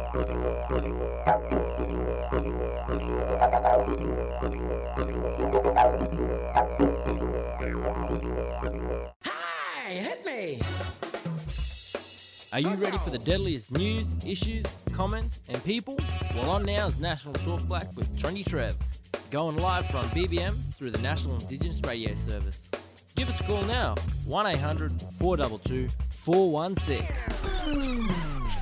Hey, hit me! Are you ready for the deadliest news, issues, comments, and people? Well, on now is National Talk Black with Trendy Trev, going live from BBM through the National Indigenous Radio Service. Give us a call now, 1-800-422-416.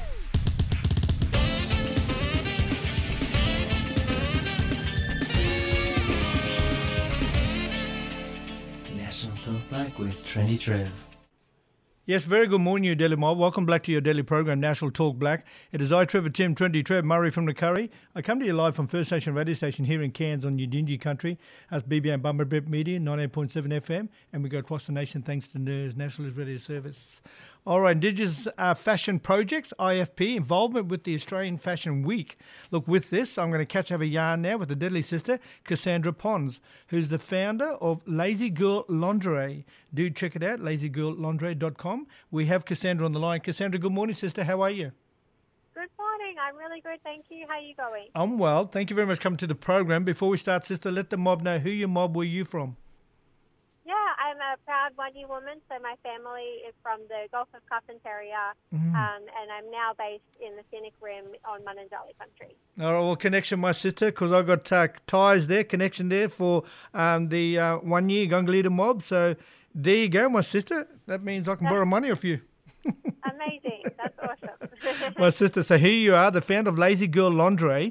National Talk Black with Trendy Trev. Yes, very good morning, you Daily Mob. Welcome back to your daily program, National Talk Black. It is I, Trevor Tim, Trendy Trev, Murray from the Curry. I come to you live from First Nation Radio Station here in Cairns on Yidinji country. That's BBM Bumberbip Media, 98.7 FM, and we go across the nation thanks to NERS, National Radio Service. All right, Indigenous Fashion Projects, IFP, involvement with the Australian Fashion Week. Look, with this, I'm going to catch up a yarn now with the deadly sister, Cassandra Pons, who's the founder of Lazy Girl Lingerie. Do check it out, lazygirllingerie.com. We have Cassandra on the line. Cassandra, good morning, sister. How are you? Good morning. I'm really good, thank you. How are you going? I'm well. Thank you very much for coming to the program. Before we start, sister, let the mob know who your mob were you from. Yeah, I'm a proud Wadi woman, so my family is from the Gulf of Carpentaria, and I'm now based in the Scenic Rim on Munundjali country. All right, well, connection, my sister, because I got ties there, connection there for the 1 year Gungalita mob. So there you go, my sister. That means I can borrow money off you. Amazing. That's awesome. My sister, so here you are, the founder of Lazy Girl Lingerie.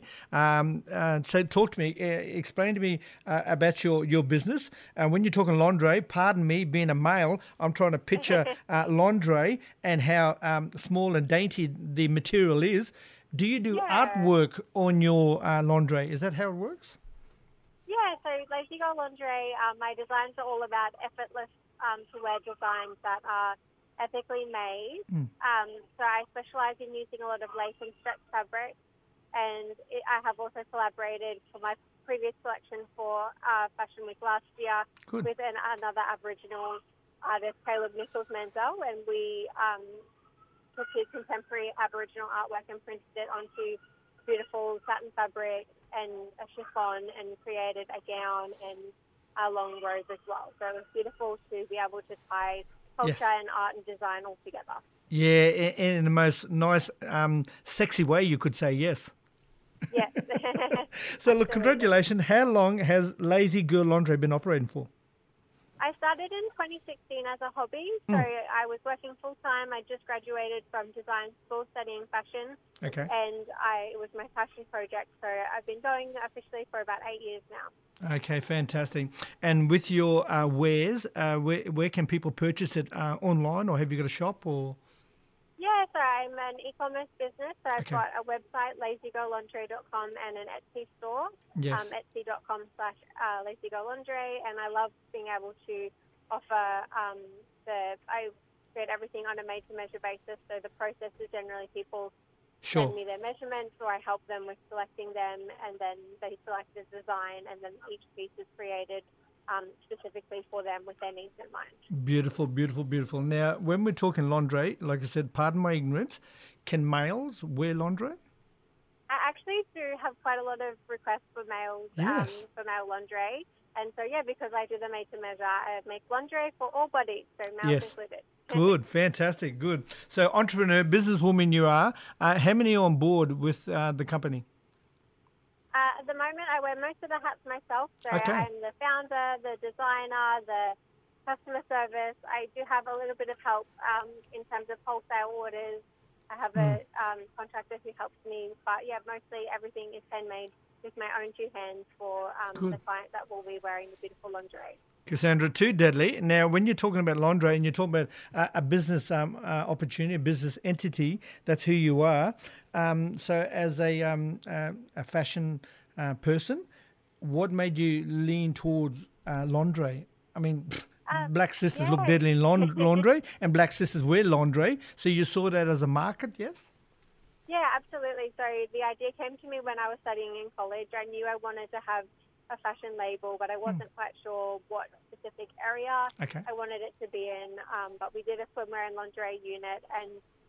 So talk to me, explain to me about your business. When you're talking lingerie, pardon me, being a male, I'm trying to picture lingerie and how small and dainty the material is. Do you do artwork on your lingerie? Is that how it works? Yeah, so Lazy Girl Lingerie, my designs are all about effortless to wear designs that are ethically made. So I specialize in using a lot of lace and stretch fabric, and I have also collaborated for my previous collection for Fashion Week last year with another Aboriginal artist, Caleb Nichols Menzel, and we took his contemporary Aboriginal artwork and printed it onto beautiful satin fabric and a chiffon and created a gown and a long rose as well. So it was beautiful to be able to tie culture and art and design all together. Yeah, in the most nice, sexy way, you could say, yes. Yes. So, look, congratulations. How long has Lazy Girl Lingerie been operating for? I started in 2016 as a hobby. So I was working full-time. I just graduated from design school studying fashion. Okay. And it was my passion project. So I've been going officially for about 8 years now. Okay, fantastic. And with your wares, where can people purchase it online, or have you got a shop? Or Yeah, so I'm an e-commerce business. So I've got a website, lazygirllingerie.com, and an Etsy store, etsy.com/lazygirllingerie. And I love being able to offer I create everything on a made-to-measure basis. So the process is generally people send me their measurements, or I help them with selecting them, and then they select the design, and then each piece is created specifically for them with their needs in mind. Beautiful, beautiful, beautiful. Now, when we're talking lingerie, like I said, pardon my ignorance, can males wear lingerie? I actually do have quite a lot of requests for males, for male lingerie. And so, because I do the made-to-measure, I make lingerie for all bodies, so males included. Good, fantastic, good. So, entrepreneur, businesswoman you are. How many are on board with the company? At the moment, I wear most of the hats myself. So I'm the founder, the designer, the customer service. I do have a little bit of help in terms of wholesale orders. I have a contractor who helps me. But, mostly everything is handmade with my own two hands for the client that will be wearing the beautiful lingerie. Cassandra, too deadly. Now, when you're talking about lingerie and you're talking about a business opportunity, a business entity, that's who you are. So as a fashion person, what made you lean towards lingerie? I mean, black sisters look deadly in lingerie and black sisters wear lingerie. So you saw that as a market, yes? Yeah, absolutely. So the idea came to me when I was studying in college. I knew I wanted to have a fashion label, but I wasn't quite sure what specific area I wanted it to be in. But we did a swimwear and lingerie unit, and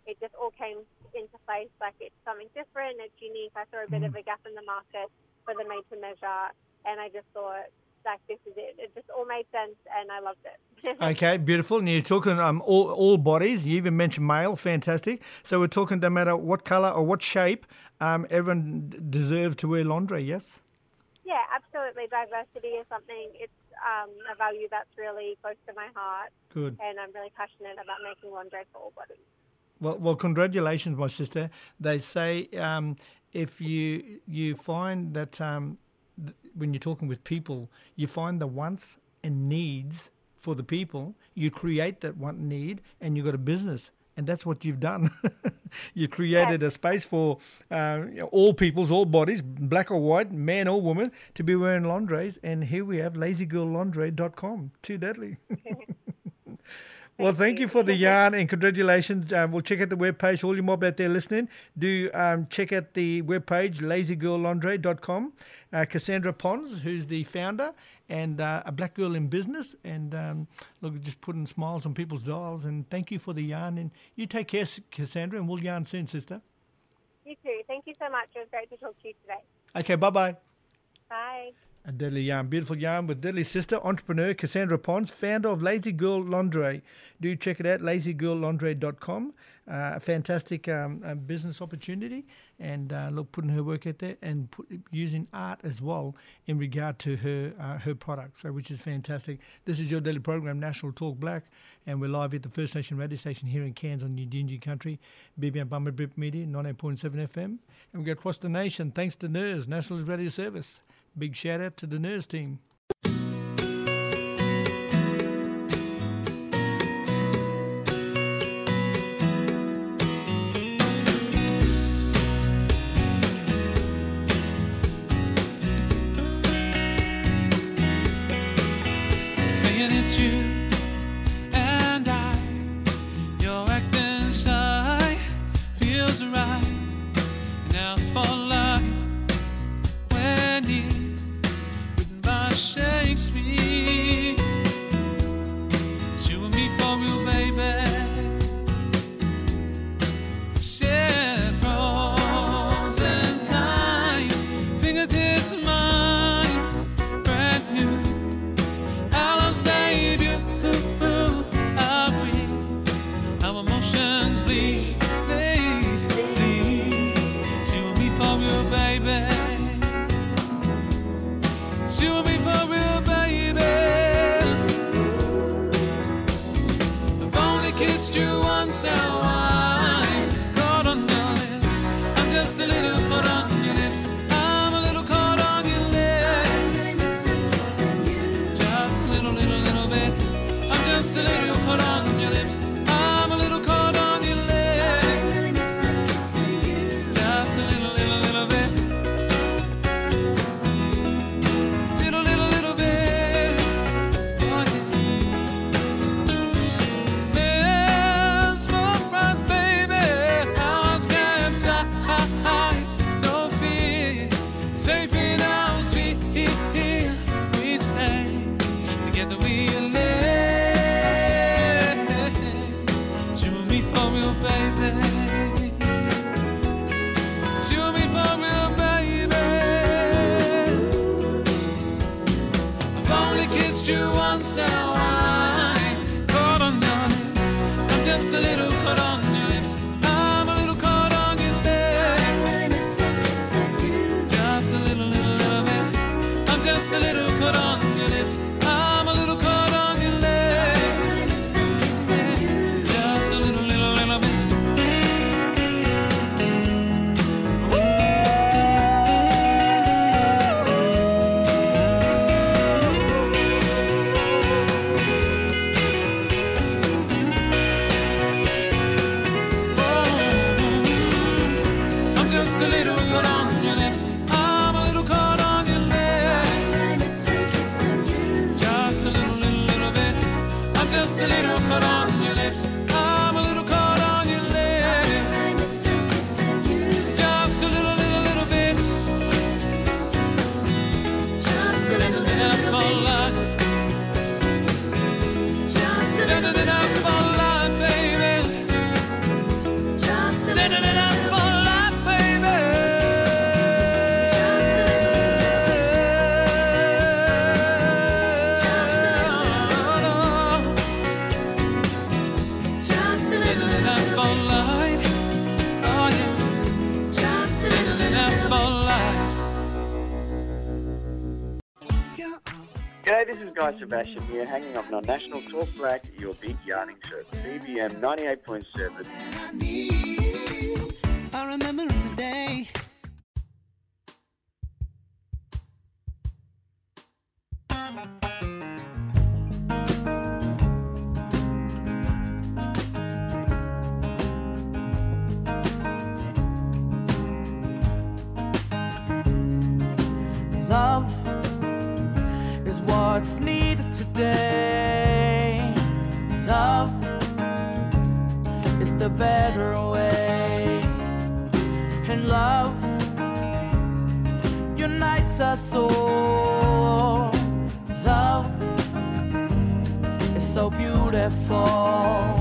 it just all came into place. Like, it's something different, it's unique. I saw a bit of a gap in the market for the made to measure, and I just thought, like, this is it. It just all made sense, and I loved it. Okay, beautiful. And you're talking all bodies. You even mentioned male. Fantastic. So we're talking no matter what colour or what shape, everyone deserves to wear lingerie, yes? Yeah, absolutely. Diversity is something, it's a value that's really close to my heart. Good. And I'm really passionate about making lingerie for all bodies. Well, congratulations, my sister. They say if you find that when you're talking with people, you find the wants and needs for the people, you create that want and need, and you've got a business. And that's what you've done. You created a space for all peoples, all bodies, black or white, man or woman, to be wearing lingeries. And here we have lazygirllingerie.com. Too deadly. Well, thank you for the yarn and congratulations. We'll check out the webpage. All you mob out there listening, do check out the webpage, lazygirllingerie.com. Cassandra Pons, who's the founder and a black girl in business. And look, just putting smiles on people's dials. And thank you for the yarn. And you take care, Cassandra, and we'll yarn soon, sister. You too. Thank you so much. It was great to talk to you today. Okay, bye-bye. Bye. A deadly yarn, beautiful yarn with deadly sister, entrepreneur Cassandra Pons, founder of Lazy Girl Lingerie. Do check it out, lazygirllingerie.com. A fantastic business opportunity, and look, putting her work out there and using art as well in regard to her product, so which is fantastic. This is your daily program, National Talk Black, and we're live at the First Nation radio station here in Cairns on Yidinji Country, BBM Bummer Brip Media, 98.7 FM, and we go across the nation thanks to NERS, National Radio Service. Big shout out to the NERS team. Saying it's you and I, you're acting shy, feels right in our spotlight. Wendy, written by Shakespeare. It's you and me for real, baby. Share frozen time, fingertips of mine, brand new. Alice debut, are we? Our emotions bleed. It's you and me for real, baby. You and me for real, baby. I've only kissed you once, now I'm caught on your lips. I'm just a little caught on your lips. I'm a little caught on your lips. Just a little bit. I'm just a little caught on your lips. I'm a little caught on your lips. Just a little bit. You once, now I'm caught on your lips. I'm just a little caught on your lips. I'm a little caught on your lips. I'm really missing you. Just a little bit. I'm just a little caught on your lips. I'm a little caught on your lips. I'm really missing you. Just a little bit. Just a little caught on your lips. I'm a little caught on your lips. I'm really missing you. Just a little bit. I'm just a little caught on your lips. I'm a little caught on your lips. I'm really missing you. Just a little bit. Just a little bit of spotlight. Just a little bit of spotlight, baby. G'day, this is Guy Sebastian here, hanging on National Talk Black, your big yarning show, BBM 98.7. I remember in the day. Love is what's needed today. Love is the better way. And love unites us all. Love is so beautiful.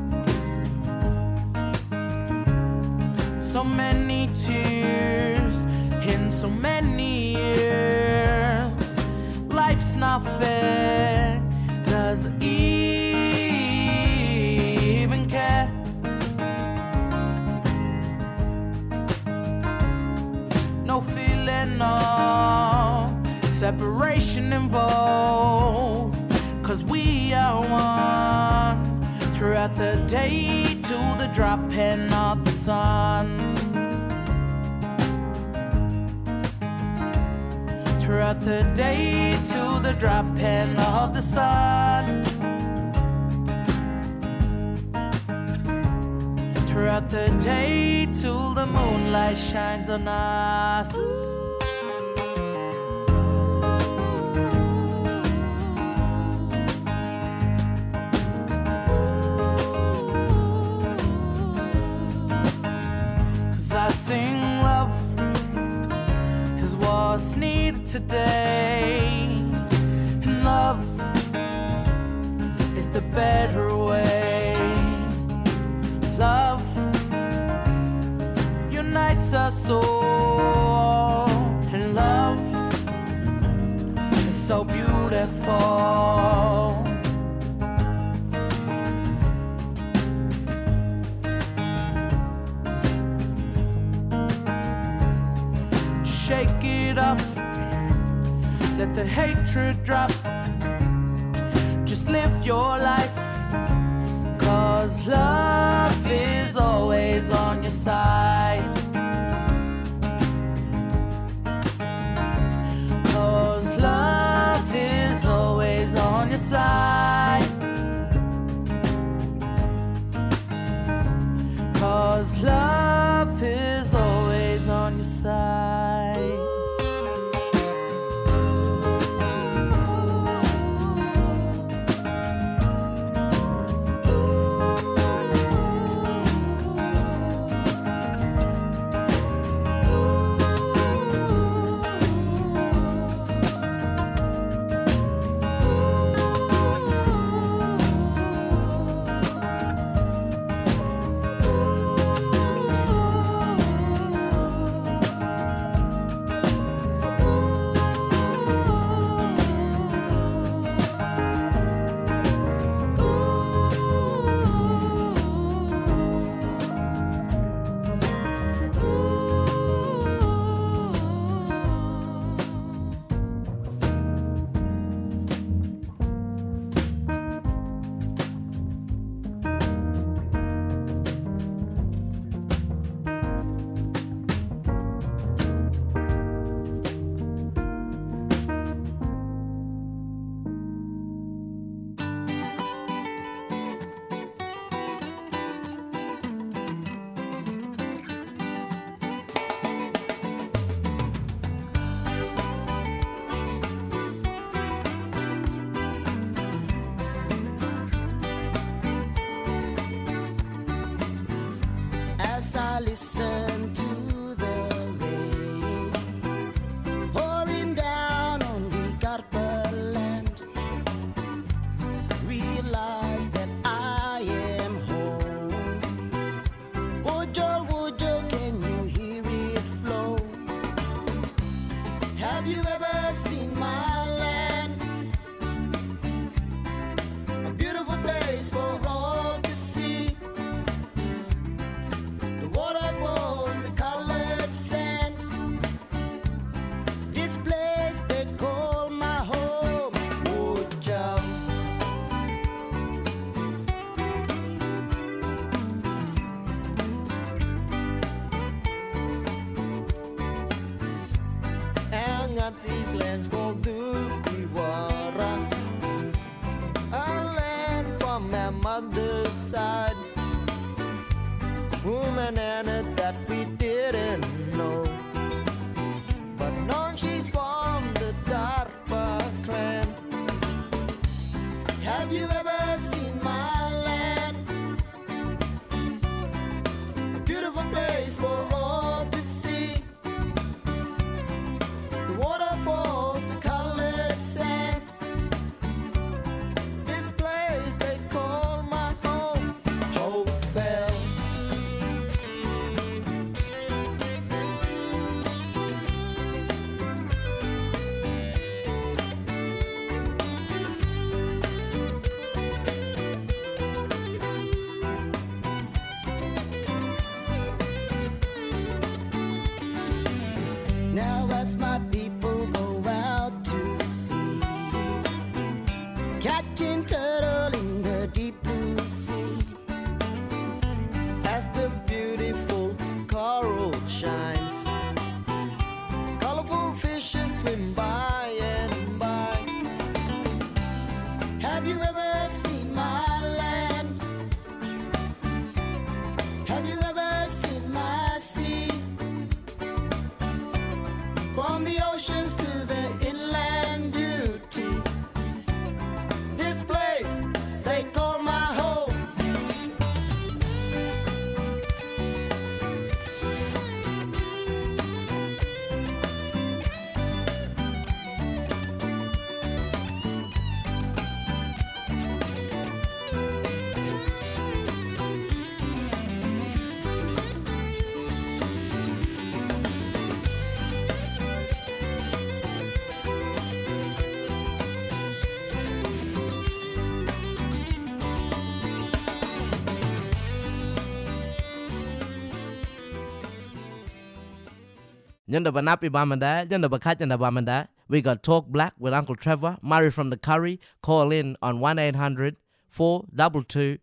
So many tears in so many years. Life's not fair. Does it even care? No feeling of separation involved. 'Cause we are one throughout the day to the dropping of the sun. Throughout the day to the dropping of the sun. Throughout the day till the moonlight shines on us. 'Cause I sing love is what's needed today. And love is the better way. Love unites us all. And love is so beautiful. Just shake it off. Let the hatred drop. Just live your life. 'Cause love is always on your side. 'Cause love is always on your side. 'Cause love is always on your side. As I listen to the rain pouring down on the Garberland, realize that I am home. Wojo, can you hear it flow? Have you ever seen my land? A beautiful place for all to see. The waterfalls, the colored sands. This place they call my home. at these lands called Dutiwara, a land from my mother's side. Woman Anna that we didn't know, but known she's from the Darpa clan. Have you ever seen my land? A beautiful place for all to see. The waterfalls, the colored sands. This place they call my home, Hopeville. Now as my people go out to sea, catching turtle in the deep blue sea, as the beautiful coral shines, colorful fishes swim by and by. Have you ever seen my land? Have you ever seen my sea? From the oceans to the inland beauty, this place they call my home. Yonder Banapi Bamanda, Yonder Bakat and Bamanda. We got Talk Black with Uncle Trevor, Murray from the Curry. Call in on 1-800-422-416,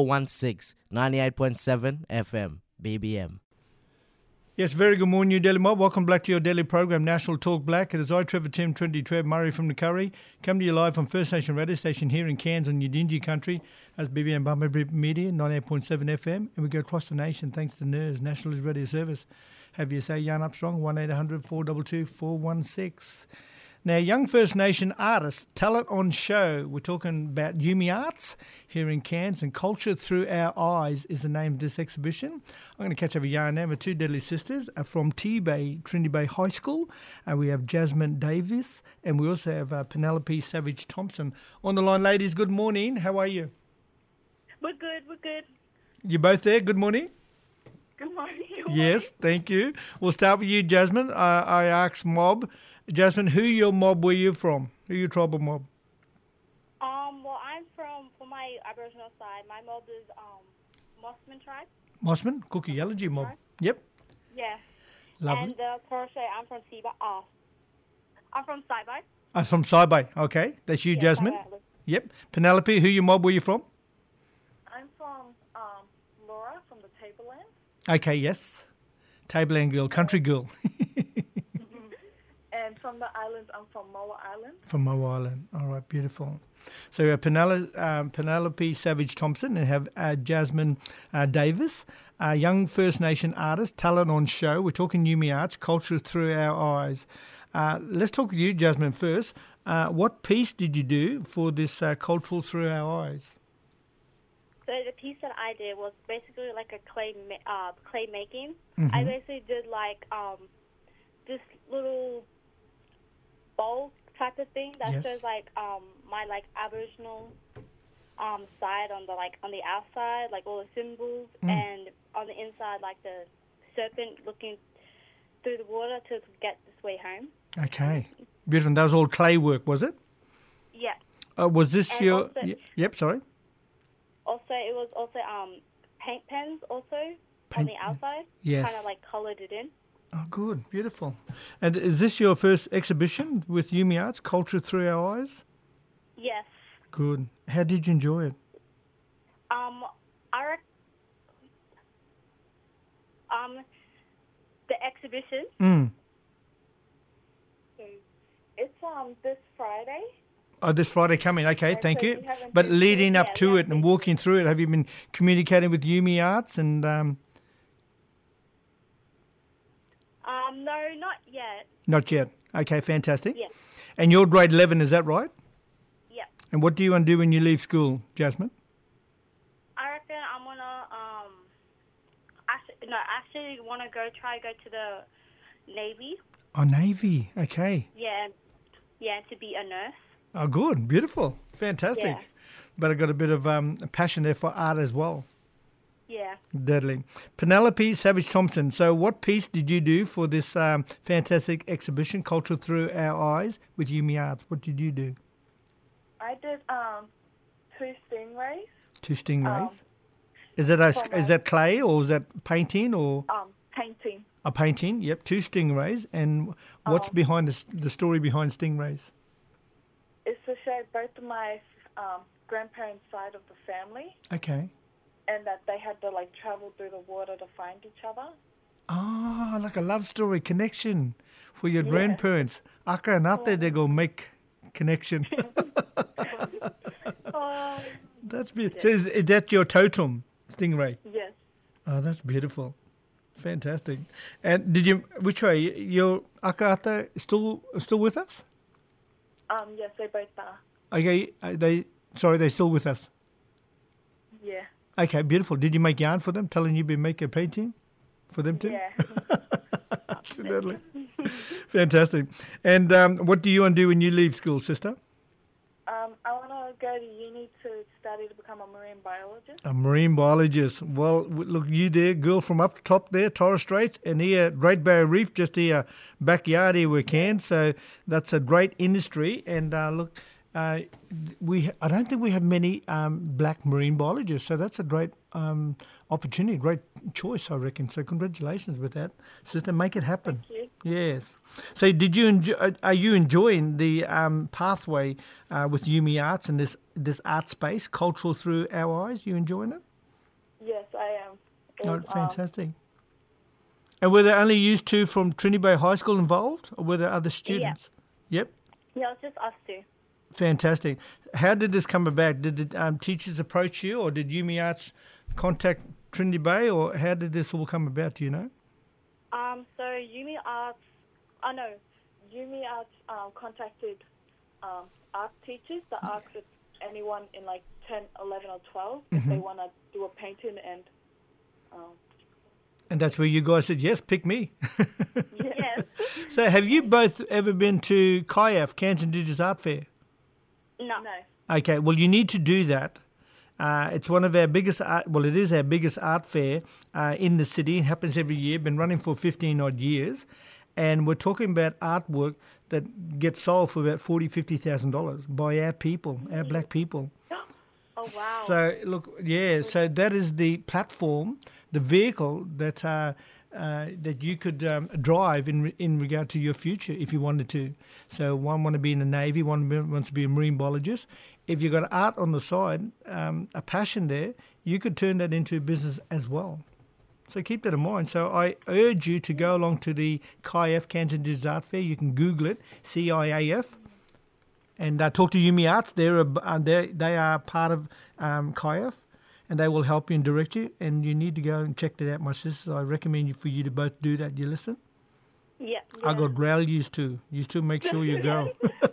98.7 FM, BBM. Yes, very good morning, New Delhi Mob. Welcome back to your daily program, National Talk Black. It is I, Trevor Tim, 20 Trev, Murray from the Curry. Come to you live from First Nation Radio Station here in Cairns on Udingi Country as BBM Bumblebee Media, 98.7 FM. And we go across the nation thanks to NERS, National Radio Service. Have you say Jan Upstrong, 1-800-422-416. Now, young First Nation artists, talent on show. We're talking about Yumi Arts here in Cairns, and Culture Through Our Eyes is the name of this exhibition. I'm going to catch up with Yarn now with two deadly sisters from T-Bay, Trinity Bay High School. We have Jasmine Davis, and we also have Penelope Savage Thompson on the line. Ladies, good morning. How are you? We're good. You both there? Good morning. Good morning. Yes, thank you. We'll start with you, Jasmine. I asked Mob. Jasmine, who your mob were you from? Who your tribal mob? Well, I'm from my Aboriginal side. My mob is Mossman tribe. Mossman, Cookie Yalaji mob. Yep. Yeah. Lovely. And Poroshe, I'm from Siba. I'm from Saibai. I'm from Saibai. Okay, that's you, Yeah, Jasmine. Saibai. Yep. Penelope, who your mob were you from? I'm from Laura from the Tableland. Okay, yes. Tableland girl, country girl. And from the islands, I'm from Moa Island. From Moa Island. All right, beautiful. So we have Penelope Savage Thompson and have Jasmine Davis, a young First Nation artist, talent on show. We're talking Yumi Arts, Culture Through Our Eyes. Let's talk to you, Jasmine, first. What piece did you do for this Cultural Through Our Eyes? So the piece that I did was basically like a clay making. Mm-hmm. I basically did like this little bowl type of thing that Yes. shows like my like Aboriginal side on the outside, like all the symbols, and on the inside like the serpent looking through the water to get this way home. Okay. Beautiful. That was all clay work, was it? Yeah. Was this And your... also- Yep, sorry. Also, it was also paint pens also on Paint- the outside. Yes. Kind of like coloured it in. Oh, good. Beautiful. And is this your first exhibition with Yumi Arts, Culture Through Our Eyes? Yes. Good. How did you enjoy it? The exhibition. this Friday. Oh, this Friday coming. Okay, thank so you. we haven't But been leading through- up yeah, to we it and walking through it, have you been communicating with Yumi Arts and? No, not yet. Not yet. Okay, fantastic. Yeah. And you're grade 11, is that right? Yeah. And what do you want to do when you leave school, Jasmine? I reckon I'm gonna actually want to go to the Navy. Oh, Navy. Okay. Yeah, to be a nurse. Oh, good. Beautiful. Fantastic. Yeah. But I've got a bit of passion there for art as well. Yeah. Deadly. Penelope Savage Thompson. So what piece did you do for this fantastic exhibition, Culture Through Our Eyes, with Yumi Arts? What did you do? I did 2 stingrays. 2 stingrays. Is that clay or is that painting or? Painting. A painting, yep. 2 stingrays. And what's behind the story behind stingrays? It's to show both of my grandparents' side of the family, Okay. and that they had to travel through the water to find each other. Ah, like a love story connection for your grandparents. Aka and ate, they go make connection. That's beautiful. So is that your totem, stingray? Yes. Oh, that's beautiful. Fantastic. And which way, your Aka ate still with us? Yes, they both are. Okay, they're still with us. Yeah. Okay, beautiful. Did you make yarn for them, telling you to make a painting for them too? Yeah. Absolutely. Fantastic. And what do you want to do when you leave school, sister? I want to go to uni to study to become a marine biologist. A marine biologist. Well, look, you there, girl from up top there, Torres Straits, and here, Great Barrier Reef, just here, backyard here we can. So that's a great industry. And look, I don't think we have many black marine biologists, so that's a great opportunity, great choice, I reckon. So congratulations with that, sister. Make it happen. Thank you. Yes. So are you enjoying the pathway with Yumi Arts and this art space, Cultural Through Our Eyes? You enjoying it? Yes, I am. Oh, fantastic. And were there only you two from Trinity Bay High School involved, or were there other students? Yep. Yeah, it's just us two. Fantastic. How did this come about? Did the teachers approach you, or did Yumi Arts contact Trinity Bay, or how did this all come about, do you know? So Yumi Arts contacted art teachers to ask if anyone in 10, 11 or 12 if they want to do a painting And that's where you guys said, yes, pick me. Yes. So have you both ever been to KIAF, Cairns Indigenous Art Fair? No. Okay, well, you need to do that. It's one of our biggest it is our biggest art fair in the city. It happens every year, been running for 15 odd years. And we're talking about artwork that gets sold for about $40,000-$50,000 by our people, our black people. Oh, wow. So, look, yeah, so that is the platform, the vehicle that you could drive in regard to your future if you wanted to. So one want to be in the Navy, one wants to be a marine biologist. If you've got art on the side, a passion there, you could turn that into a business as well. So keep that in mind. So I urge you to go along to the KIAF, Cairns Indigenous Art Fair. You can Google it, CIAF. And talk to Yumi Arts. They are part of KIAF, and they will help you and direct you. And you need to go and check that out, my sisters. I recommend for you to both do that. You listen? Yeah. I got growl used to. Used to make sure you go.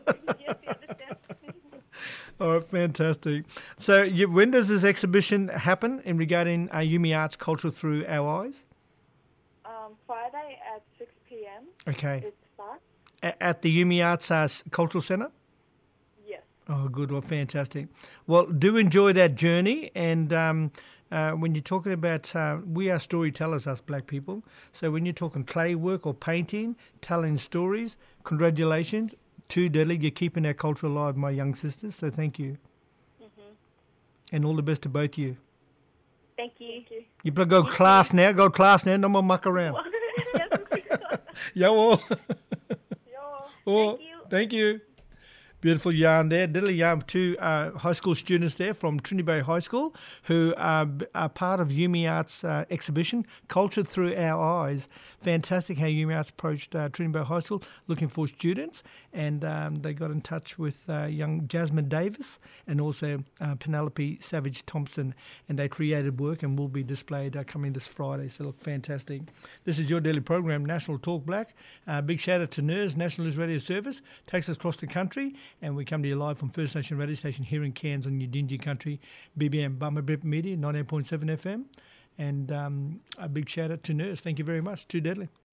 All right, fantastic. So when does this exhibition happen in regarding Yumi Arts Culture Through Our Eyes? Friday at 6 p.m. Okay. It starts. At the Yumi Arts Cultural Centre? Yes. Oh, good. Well, fantastic. Well, do enjoy that journey. And when you're talking about, we are storytellers, us black people. So when you're talking clay work or painting, telling stories, congratulations. Too deadly. You're keeping our culture alive, my young sisters. So thank you. Mm-hmm. And all the best to both of you. Thank you. You better go class now. Go class now. No more muck around. Yo. Thank you. Thank you. Beautiful yarn there. Diddly yarn. Two high school students there from Trinity Bay High School who are part of Yumi Arts exhibition, Culture Through Our Eyes. Fantastic how Yumi Arts approached Trinity Bay High School looking for students, and they got in touch with young Jasmine Davis and also Penelope Savage Thompson, and they created work and will be displayed coming this Friday. So look, fantastic. This is your daily program, National Talk Black. Big shout out to NERS, National News Radio Service, takes us across the country, and we come to you live from First Nation Radio Station here in Cairns on Udingi Country, BBM Bama Brip Media, 98.7 FM. And a big shout out to NERS. Thank you very much. Too deadly.